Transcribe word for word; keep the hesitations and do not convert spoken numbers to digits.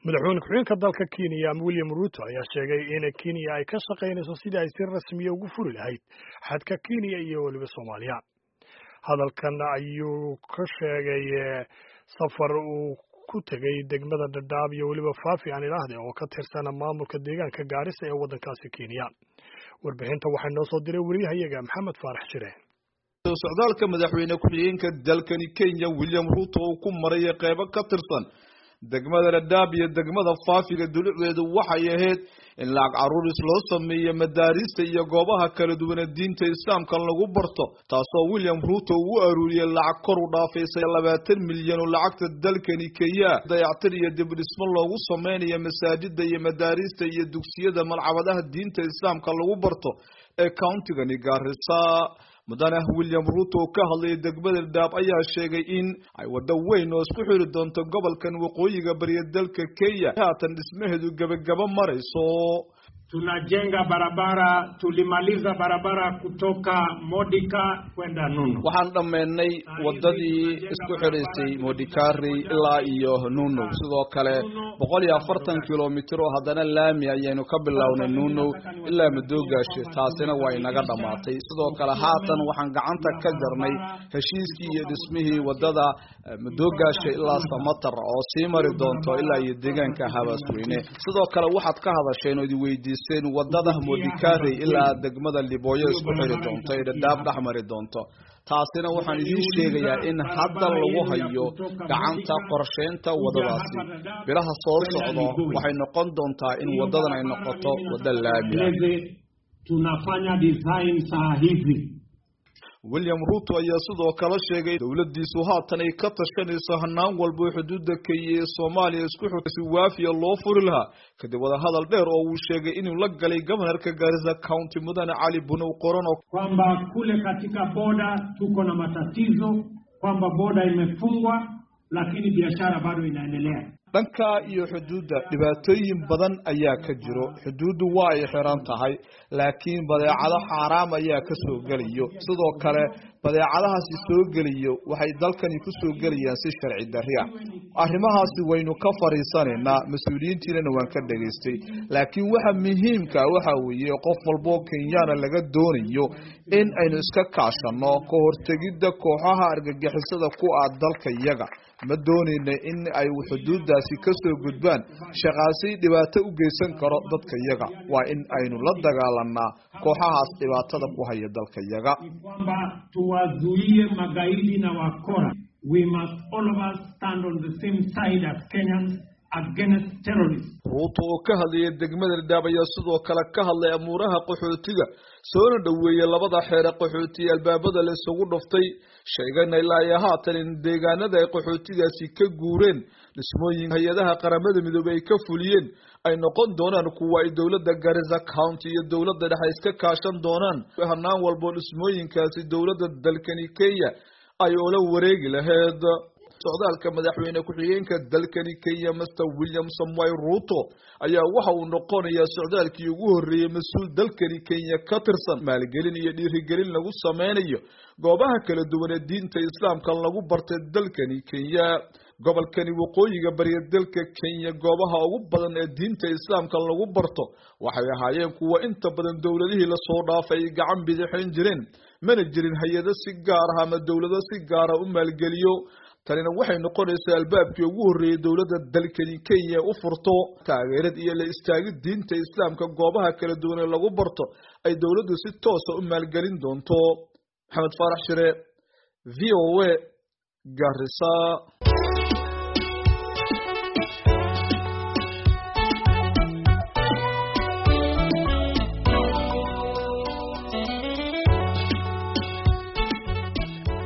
madaxweyne ku-xigeenka dalka Kenya William Ruto ayaa sheegay in Kenya ay ka shaqaynayso sidii ay si rasmi ah ugu furi lahayd xadka Kenya iyo waliba Soomaaliya. Hadalkan ayuu ka sheegay safar uu ku tagay degmada Dadaab iyo waliba Faafi aan ilaahday oo ka tirsan maamulka deegaanka Gaarisa ee wadankaasi Kenya. Warbixinta waxaa noo soo diray wariyahayaga Maxamed Faarax Shire. socdaalka madaxweyne ku-xigeenka dalkani Kenya William Ruto oo ku maray qaybo ka tirsan degmada Dadaab iyo degmada Faafiga dulucdeedu waxay ahayd in lacag caruuris loo sameeyo madaarista iyo goobaha kala duwan ee diinta Islaamka lagu barto taasoo William Ruto uu aruuriyay lacag kor u dhaafaysa labaatan milyan oo lacagta dalkani Kenya dayactir iyo dib u dhismo loogu sameeyo masaajida iyo madaarista iyo dugsiyada malcabadaha diinta Islaamka lagu barto ee countiga Garissa. mudane William Ruto ka hadlay degmada Dadaab ayaa sheegay in ay wada weyn oo isku xiri doonto gobolkan waqooyiga bariga dalka Kenya haatan dhismaheedu gabagaba marayso. Tunajenga barabara, tulimaliza barabara kutoka Modika kwenda Nunu. Waxaan dhameynay wadadii isku xiraysay Modikari ilaa iyo Nunu. Sidoo kale boqol iyo afartan kilomitir oo hadana laami ayaynu ka bilownay Nunu ilaa Madoogaashe taasina way naga dhamaatay. Sidoo kale haatan waxaan gacanta ka jarnay heshiiskii iyo dhismihii wadada Madoogaashe ilaa Samatar oo sii mari doonto ilaa iyo deegaanka Habasweyne. Sidoo kale waxaad ka hadasheen oo weydiisay wadada Modikari ilaa degmada Liboyo isku xiri doonto ee Dadaab dhaxmari doonto taasina waxaan idin sheegayaa in hadda lagu hayo gacanta qorsheynta wadadaasi bilaha soo socdo waxay noqon doontaa in wadadan ay noqoto wada laami tunafanya design saa hivi. William Ruto ayaa sidoo kale sheegay dawladdiisu haatan ay ka tashanayso hanaan walba xuduudda Kenya ee Soomaaliya isku xirtay waafiya loo furi lahaa kadib wada hadal dheer oo uu sheegay inuu la galay gobolka Garissa County mudane Ali Bunow Qorono kwamba kule katika boda tuko na matatizo kwamba boda imefungwa lakini biashara bado inaendelea. dhanka iyo xuduudda dhibaatooyin badan ayaa ka jiro xuduuddu waa ay xiran tahay laakiin badeecado xaraam ayaa ka soo galiyo sidoo kale badeecadahaasi soo galiyo waxay dalkani ku soo galiyaan si sharci darri ah arrimahaasi waynu ka fariisanaynaa mas'uuliyiintiina waan ka dhageystay laakiin waxa muhiimka waxa weeye qof walbo Kenyana laga doonayo in aynu iska kaashano ka hortagida kooxaha argagixisada ku ah dalka iyaga ma doonayna in ay xuduudaasi ka soo gudbaan shaqaasi dhibaato u geysan karo dadka iyaga waa in aynu la dagaalanaa kooxahaas dhibaatada ku haya dalka iyaga kwamba tuwazuie magaidi na wakora. We must all of us stand on the same side as Kenyans against terrorists. Ruto oo ka hadlay degmada Dadaab ayaa sidoo kale ka hadlay amuuraha qaxootiga soo dhaweeyay labada xeer qaxooti albaabada la isugu dhuftay sheegana ilaa haatan in deegaanada ay qaxootigaasi ka guureen dhismooyin hay'adaha qaramada midoobay ka fuliyeen ay noqon doonaan kuwa ay dawladda Garissa County iyo dawladda dhexe iska kaashan doonaan hanaan walba dhismooyinkaasi dawladda dalkani Kenya ay oo la wareegi lahayd. socdaalka madaxweyne ku-xigeenka dalkani Kenya Mister William Samoei Ruto ayaa waxa uu noqonayaa socdaalkii ugu horeeyay mas'uul dalkani Kenya ka tirsan maalgelin iyo dhiirigelin lagu sameynayo goobaha kala duwan ee diinta Islaamka lagu bartay dalkani Kenya. gobolkani waqooyiga bariga dalka Kenya goobaha ugu badan ee diinta Islaamka lagu barto waxay ahaayeen kuwa inta badan dawladihii la soo dhaafay gacan bidixin jireen mana jirin hay'ado si gaar ah ama dawlado si gaar ah u maalgeliyo tanina waxay noqonaysaa albaabkii ugu horeeyay dawladda dalkani Kenya u furto taageerad iyo la istaagid diinta Islaamka goobaha kala duwan ee lagu barto ay dawladdu si toos ah u maalgelin doonto. Maxamed Faarax Shire, V O A, Garissa.